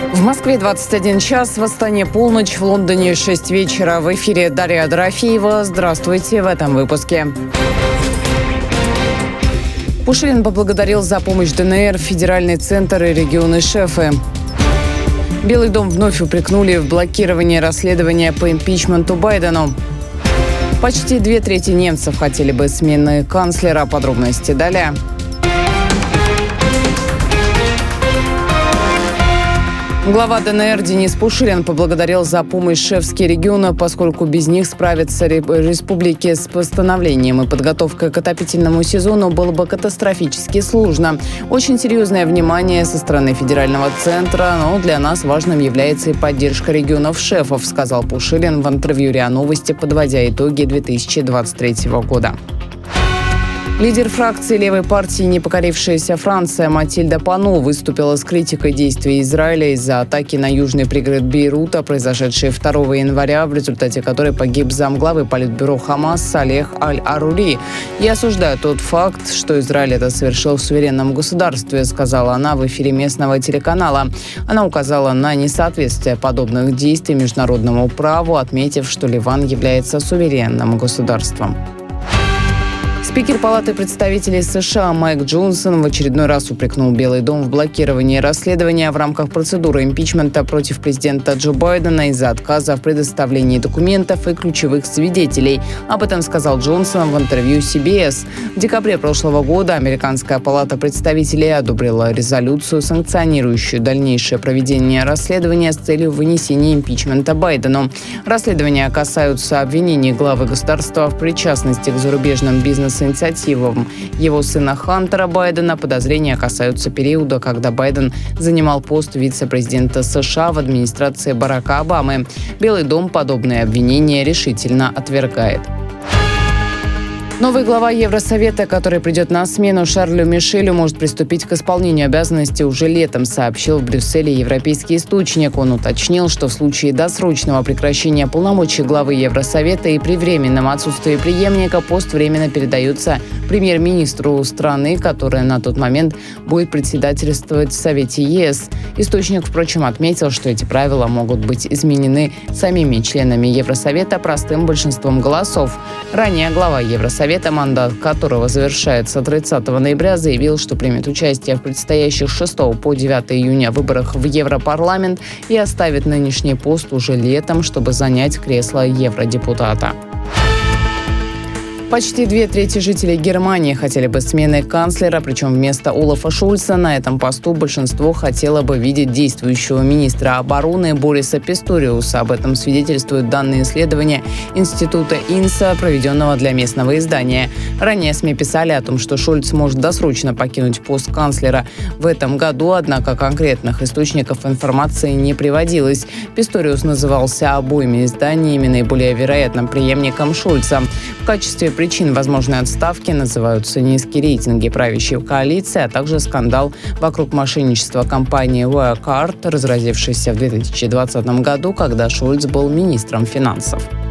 В Москве 21 час, в Астане полночь, в Лондоне 6 вечера. В эфире Дарья Дорофеева. Здравствуйте в этом выпуске. Пушилин поблагодарил за помощь ДНР, федеральный центр и регионы шефы. Белый дом вновь упрекнули в блокировании расследования по импичменту Байдену. Почти 2/3 немцев хотели бы смены канцлера. Подробности далее. Глава ДНР Денис Пушилин поблагодарил за помощь шефские регионы, поскольку без них справиться республике с постановлением и подготовкой к отопительному сезону было бы катастрофически сложно. Очень серьезное внимание со стороны федерального центра, но для нас важным является и поддержка регионов-шефов, сказал Пушилин в интервью РИА Новости, подводя итоги 2023 года. Лидер фракции левой партии «Непокорившаяся Франция» Матильда Пано выступила с критикой действий Израиля из-за атаки на южный пригород Бейрута, произошедшей 2 января, в результате которой погиб замглавы политбюро Хамас Салех Аль-Арури. «Я осуждаю тот факт, что Израиль это совершил в суверенном государстве», сказала она в эфире местного телеканала. Она указала на несоответствие подобных действий международному праву, отметив, что Ливан является суверенным государством. Спикер Палаты представителей США Майк Джонсон в очередной раз упрекнул Белый дом в блокировании расследования в рамках процедуры импичмента против президента Джо Байдена из-за отказа в предоставлении документов и ключевых свидетелей. Об этом сказал Джонсон в интервью CBS. В декабре прошлого года Американская палата представителей одобрила резолюцию, санкционирующую дальнейшее проведение расследования с целью вынесения импичмента Байдену. Расследования касаются обвинений главы государства в причастности к зарубежным бизнес-инициативам его сына Хантера Байдена. Подозрения касаются периода, когда Байден занимал пост вице-президента США в администрации Барака Обамы. Белый дом подобные обвинения решительно отвергает. Новый глава Евросовета, который придет на смену Шарлю Мишелю, может приступить к исполнению обязанностей уже летом, сообщил в Брюсселе европейский источник. Он уточнил, что в случае досрочного прекращения полномочий главы Евросовета и при временном отсутствии преемника пост временно передается премьер-министру страны, которая на тот момент будет председательствовать в Совете ЕС. Источник, впрочем, отметил, что эти правила могут быть изменены самими членами Евросовета простым большинством голосов. Ранее глава Евросовета, мандат которого завершается 30 ноября, заявил, что примет участие в предстоящих 6 по 9 июня выборах в Европарламент и оставит нынешний пост уже летом, чтобы занять кресло евродепутата. Почти 2/3 жителей Германии хотели бы смены канцлера, причем вместо Олафа Шольца на этом посту большинство хотело бы видеть действующего министра обороны Бориса Писториуса. Об этом свидетельствуют данные исследования Института Инса, проведенного для местного издания. Ранее СМИ писали о том, что Шольц может досрочно покинуть пост канцлера в этом году, однако конкретных источников информации не приводилось. Писториус назывался обоими изданиями наиболее вероятным преемником Шольца. В качестве причин возможной отставки называются низкие рейтинги правящей коалиции, а также скандал вокруг мошенничества компании Wirecard, разразившийся в 2020 году, когда Шольц был министром финансов.